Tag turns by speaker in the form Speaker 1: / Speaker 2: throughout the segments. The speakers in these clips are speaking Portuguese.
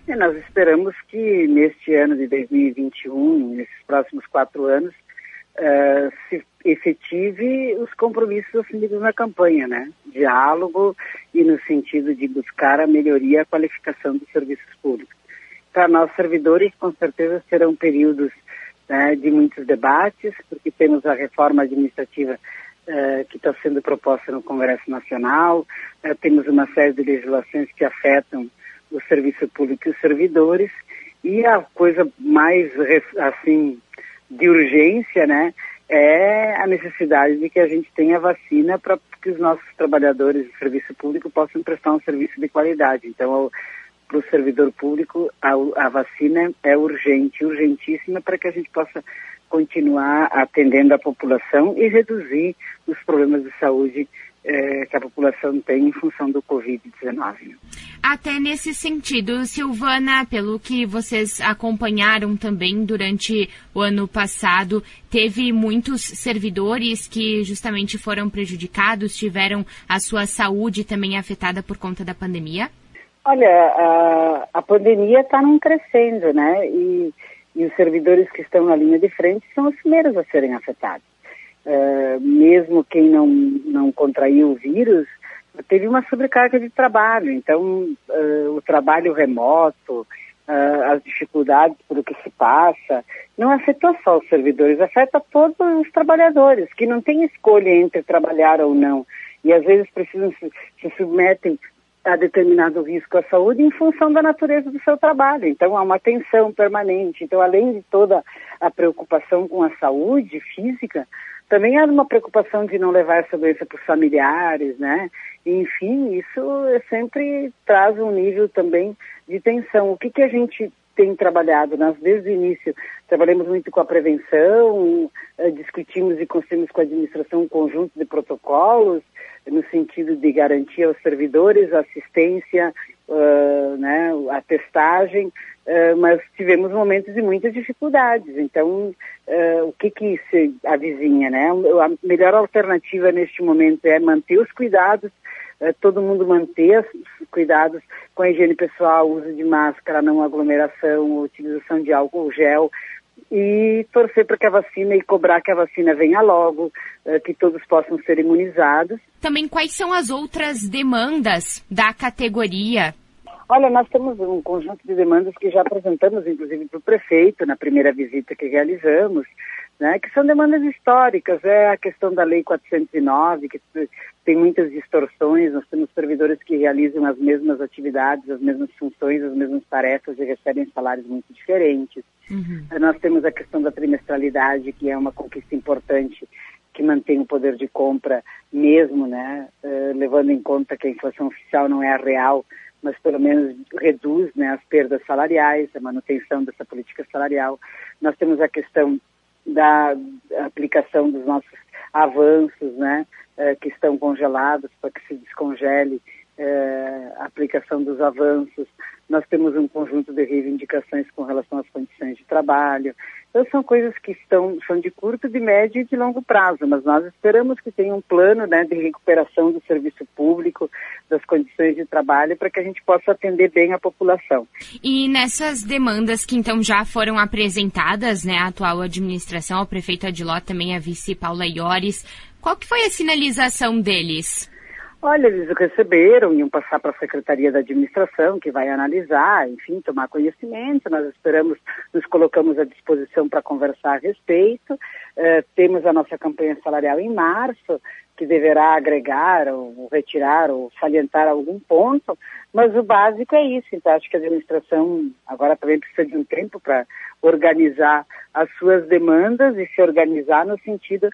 Speaker 1: E nós esperamos que neste ano de 2021, nesses próximos 4 anos, se efetive os compromissos assumidos na campanha, né? Diálogo e no sentido de buscar a melhoria e a qualificação dos serviços públicos. Para nós, servidores, com certeza serão períodos, né, de muitos debates, porque temos a reforma administrativa que está sendo proposta no Congresso Nacional, temos uma série de legislações que afetam o serviço público e os servidores, e a coisa mais, assim, de urgência, né, é a necessidade de que a gente tenha vacina para que os nossos trabalhadores do serviço público possam prestar um serviço de qualidade. Então, para o servidor público, a vacina é urgentíssima para que a gente possa continuar atendendo a população e reduzir os problemas de saúde que a população tem em função do Covid-19.
Speaker 2: Até nesse sentido, Silvana, pelo que vocês acompanharam também durante o ano passado, teve muitos servidores que justamente foram prejudicados, tiveram a sua saúde também afetada por conta da pandemia?
Speaker 1: Olha, a pandemia está num crescendo, né? E os servidores que estão na linha de frente são os primeiros a serem afetados. Mesmo quem não contraiu o vírus, teve uma sobrecarga de trabalho. Então, o trabalho remoto, as dificuldades por o que se passa, não afetou só os servidores, afeta todos os trabalhadores, que não têm escolha entre trabalhar ou não. E às vezes se submetem a determinado risco à saúde em função da natureza do seu trabalho. Então, há uma tensão permanente. Então, além de toda a preocupação com a saúde física, também há uma preocupação de não levar essa doença para os familiares, né? Enfim, isso sempre traz um nível também de tensão. O que a gente tem trabalhado? Nós, desde o início, trabalhamos muito com a prevenção, discutimos e construímos com a administração um conjunto de protocolos, no sentido de garantir aos servidores a assistência, né, a testagem, mas tivemos momentos de muitas dificuldades. Então, o que se avizinha, né? A melhor alternativa neste momento é manter os cuidados, todo mundo manter os cuidados com a higiene pessoal, uso de máscara, não aglomeração, utilização de álcool gel, e torcer para que a vacina e cobrar que a vacina venha logo, que todos possam ser imunizados.
Speaker 2: Também quais são as outras demandas da categoria?
Speaker 1: Olha, nós temos um conjunto de demandas que já apresentamos, inclusive, para o prefeito, na primeira visita que realizamos, né, que são demandas históricas. É a questão da Lei 409, que tem muitas distorções. Nós temos servidores que realizam as mesmas atividades, as mesmas funções, as mesmas tarefas e recebem salários muito diferentes. Uhum. Nós temos a questão da trimestralidade, que é uma conquista importante, que mantém o poder de compra mesmo, né, levando em conta que a inflação oficial não é a real, mas pelo menos reduz, né, as perdas salariais, a manutenção dessa política salarial. Nós temos a questão da aplicação dos nossos avanços, né, que estão congelados, para que se descongele a aplicação dos avanços. Nós temos um conjunto de reivindicações com relação às condições de trabalho. Então, são coisas que são de curto, de médio e de longo prazo, mas nós esperamos que tenha um plano, né, de recuperação do serviço público, das condições de trabalho, para que a gente possa atender bem a população.
Speaker 2: E nessas demandas que, então, já foram apresentadas, né, à atual administração, ao prefeito Adiló, também a vice Paula Iores, qual que foi a sinalização deles?
Speaker 1: Olha, eles receberam, iam passar para a Secretaria da Administração, que vai analisar, enfim, tomar conhecimento. Nós esperamos, nos colocamos à disposição para conversar a respeito. Temos a nossa campanha salarial em março, que deverá agregar ou retirar ou salientar algum ponto, mas o básico é isso. Então, acho que a administração agora também precisa de um tempo para organizar as suas demandas e se organizar no sentido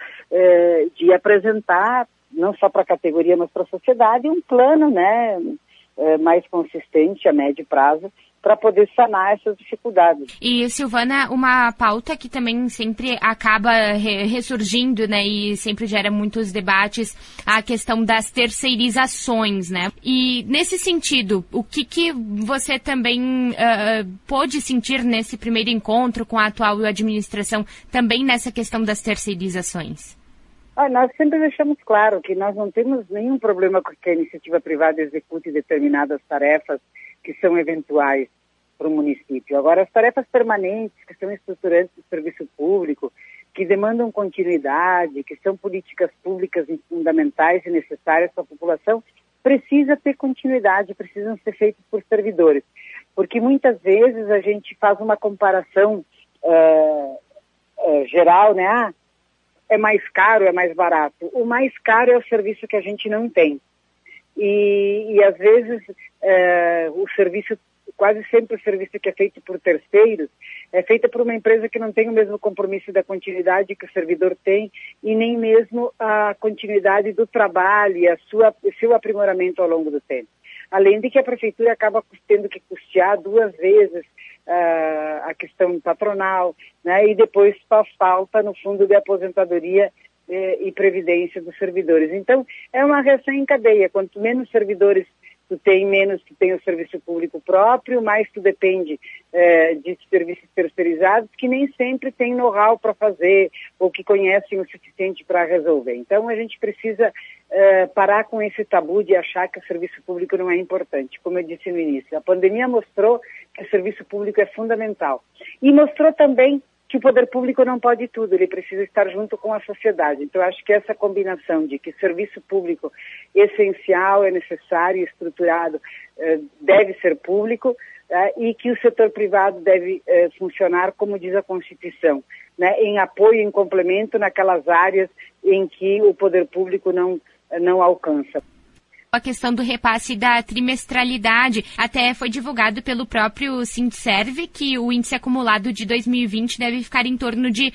Speaker 1: de apresentar, não só para a categoria, mas para a sociedade, um plano, né, mais consistente a médio prazo, para poder sanar essas dificuldades.
Speaker 2: E, Silvana, uma pauta que também sempre acaba ressurgindo, né, e sempre gera muitos debates, a questão das terceirizações, né? E, nesse sentido, o que você também pôde sentir nesse primeiro encontro com a atual administração, também nessa questão das terceirizações?
Speaker 1: Nós sempre deixamos claro que nós não temos nenhum problema com que a iniciativa privada execute determinadas tarefas que são eventuais. para o município. Agora, as tarefas permanentes, que são estruturantes do serviço público, que demandam continuidade, que são políticas públicas fundamentais e necessárias para a população, precisa ter continuidade, precisam ser feitas por servidores. Porque muitas vezes a gente faz uma comparação geral, né? É mais caro, é mais barato. O mais caro é o serviço que a gente não tem. E às vezes, o serviço, quase sempre o serviço que é feito por terceiros, é feito por uma empresa que não tem o mesmo compromisso da continuidade que o servidor tem e nem mesmo a continuidade do trabalho e o seu aprimoramento ao longo do tempo. Além de que a prefeitura acaba tendo que custear 2 vezes a questão patronal, né, e depois faz falta no fundo de aposentadoria e previdência dos servidores. Então, é uma reação em cadeia. Quanto menos servidores tu tem, menos tu tem o serviço público próprio, mais tu depende de serviços terceirizados que nem sempre tem know-how para fazer ou que conhecem o suficiente para resolver. Então, a gente precisa parar com esse tabu de achar que o serviço público não é importante. Como eu disse no início, a pandemia mostrou que o serviço público é fundamental. E mostrou também que o poder público não pode tudo, ele precisa estar junto com a sociedade. Então, acho que essa combinação de que serviço público essencial, é necessário, estruturado, deve ser público, e que o setor privado deve funcionar como diz a Constituição, né, em apoio, em complemento naquelas áreas em que o poder público não alcança.
Speaker 2: A questão do repasse da trimestralidade até foi divulgado pelo próprio Sindserv que o índice acumulado de 2020 deve ficar em torno de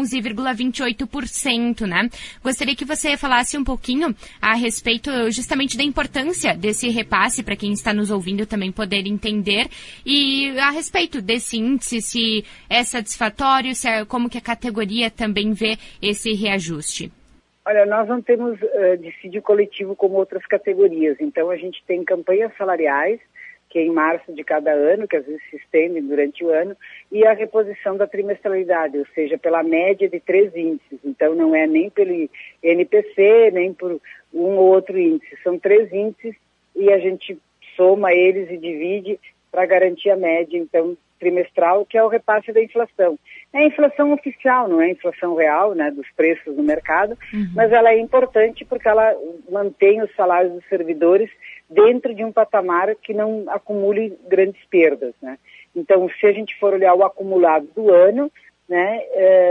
Speaker 2: 11,28%, né? Gostaria que você falasse um pouquinho a respeito justamente da importância desse repasse para quem está nos ouvindo também poder entender e a respeito desse índice, se é satisfatório, como que a categoria também vê esse reajuste.
Speaker 1: Olha, nós não temos dissídio coletivo como outras categorias, então a gente tem campanhas salariais, que é em março de cada ano, que às vezes se estendem durante o ano, e a reposição da trimestralidade, ou seja, pela média de 3 índices, então não é nem pelo NPC, nem por um ou outro índice, são 3 índices e a gente soma eles e divide para garantir a média, então, trimestral, que é o repasse da inflação. É a inflação oficial, não é a inflação real, né, dos preços no mercado, mas ela é importante porque ela mantém os salários dos servidores dentro de um patamar que não acumule grandes perdas, né. Então, se a gente for olhar o acumulado do ano, né,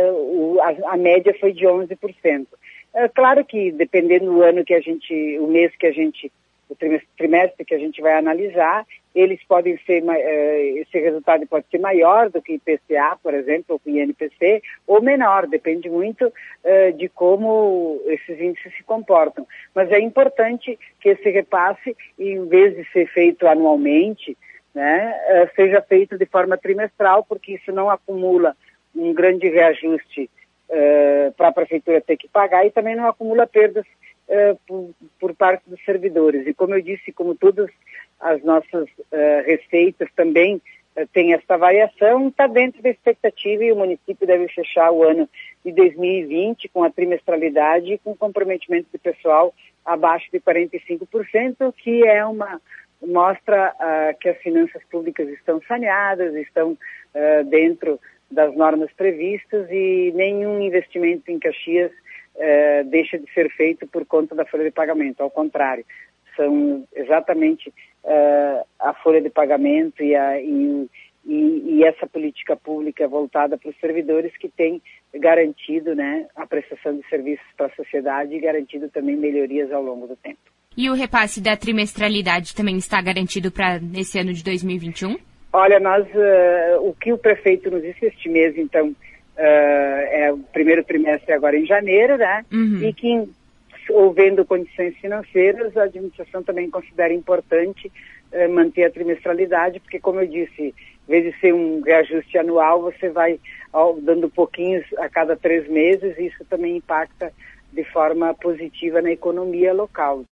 Speaker 1: a média foi de 11%. Claro que, dependendo do ano que o mês que a gente, o trimestre que a gente vai analisar, eles podem ser, esse resultado pode ser maior do que IPCA, por exemplo, ou que INPC, ou menor, depende muito de como esses índices se comportam. Mas é importante que esse repasse, em vez de ser feito anualmente, né, seja feito de forma trimestral, porque isso não acumula um grande reajuste para a prefeitura ter que pagar e também não acumula perdas por parte dos servidores. E como eu disse, como todas as nossas receitas também têm essa variação, está dentro da expectativa e o município deve fechar o ano de 2020 com a trimestralidade e com comprometimento de pessoal abaixo de 45%, que é mostra que as finanças públicas estão saneadas, estão dentro das normas previstas e nenhum investimento em Caxias deixa de ser feito por conta da folha de pagamento, ao contrário, são exatamente a folha de pagamento e essa política pública voltada para os servidores que tem garantido, né, a prestação de serviços para a sociedade e garantido também melhorias ao longo do tempo.
Speaker 2: E o repasse da trimestralidade também está garantido para esse ano de 2021? Olha,
Speaker 1: o que o prefeito nos disse este mês, então, é o primeiro trimestre agora em janeiro, né? E que, havendo condições financeiras, a administração também considera importante manter a trimestralidade, porque, como eu disse, em vez de ser um reajuste anual, você vai dando pouquinhos a cada 3 meses e isso também impacta de forma positiva na economia local.